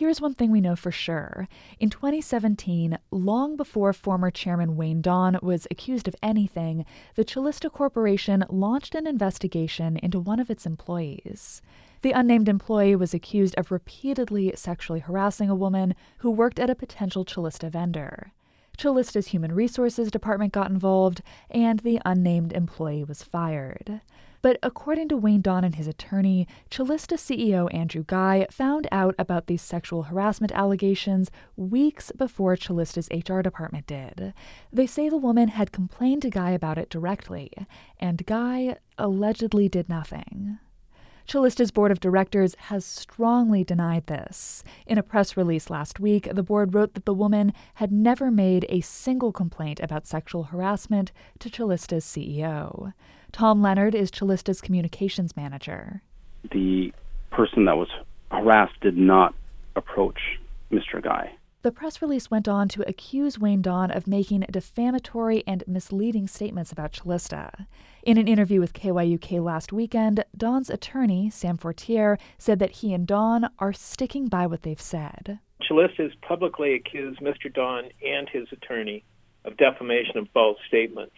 here's one thing we know for sure. In 2017, long before former chairman Wayne Dawn was accused of anything, the Chalista Corporation launched an investigation into one of its employees. The unnamed employee was accused of repeatedly sexually harassing a woman who worked at a potential Chalista vendor. Chalista's Human Resources Department got involved, and the unnamed employee was fired. But according to Wayne Dawn and his attorney, Chalista CEO Andrew Guy found out about these sexual harassment allegations weeks before Chalista's HR department did. They say the woman had complained to Guy about it directly, and Guy allegedly did nothing. Chalista's board of directors has strongly denied this. In a press release last week, the board wrote that the woman had never made a single complaint about sexual harassment to Chalista's CEO. Tom Leonard is Chalista's communications manager. The person that was harassed did not approach Mr. Guy. The press release went on to accuse Wayne Dawn of making defamatory and misleading statements about Chalista. In an interview with KYUK last weekend, Dawn's attorney, Sam Fortier, said that he and Dawn are sticking by what they've said. Chalista has publicly accused Mr. Dawn and his attorney of defamation of both statements.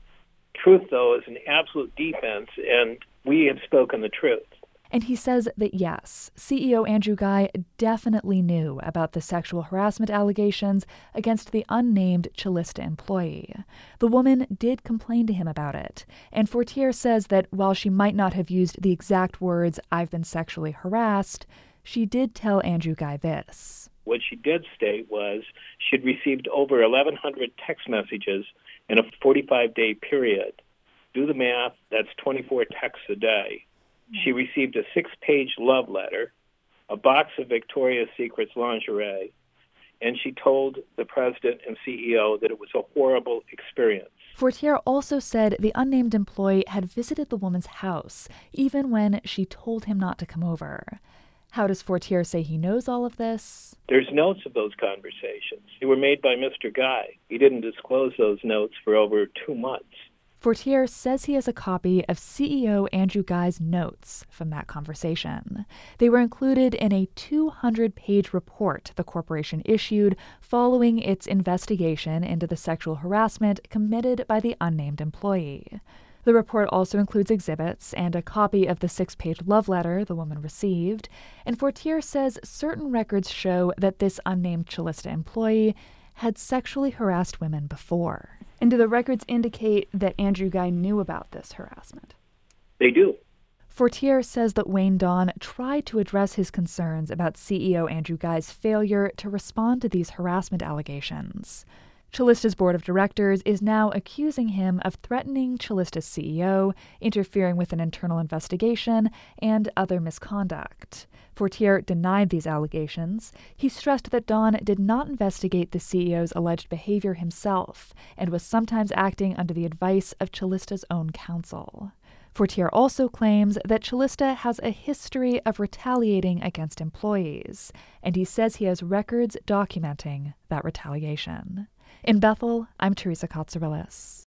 Truth, though, is an absolute defense, and we have spoken the truth. And he says that yes, CEO Andrew Guy definitely knew about the sexual harassment allegations against the unnamed Chalista employee. The woman did complain to him about it, and Fortier says that while she might not have used the exact words, "I've been sexually harassed," she did tell Andrew Guy this. What she did state was she'd received over 1,100 text messages in a 45-day period. Do the math, that's 24 texts a day. She received a 6-page love letter, a box of Victoria's Secret's lingerie, and she told the president and CEO that it was a horrible experience. Fortier also said the unnamed employee had visited the woman's house, even when she told him not to come over. How does Fortier say he knows all of this? There's notes of those conversations. They were made by Mr. Guy. He didn't disclose those notes for over 2 months. Fortier says he has a copy of CEO Andrew Guy's notes from that conversation. They were included in a 200-page report the corporation issued following its investigation into the sexual harassment committed by the unnamed employee. The report also includes exhibits and a copy of the 6-page love letter the woman received, and Fortier says certain records show that this unnamed Chalista employee had sexually harassed women before. And do the records indicate that Andrew Guy knew about this harassment? They do. Fortier says that Wayne Dawn tried to address his concerns about CEO Andrew Guy's failure to respond to these harassment allegations. Chalista's board of directors is now accusing him of threatening Chalista's CEO, interfering with an internal investigation, and other misconduct. Fortier denied these allegations. He stressed that Dawn did not investigate the CEO's alleged behavior himself and was sometimes acting under the advice of Chalista's own counsel. Fortier also claims that Chalista has a history of retaliating against employees, and he says he has records documenting that retaliation. In Bethel, I'm Teresa Katsourelis.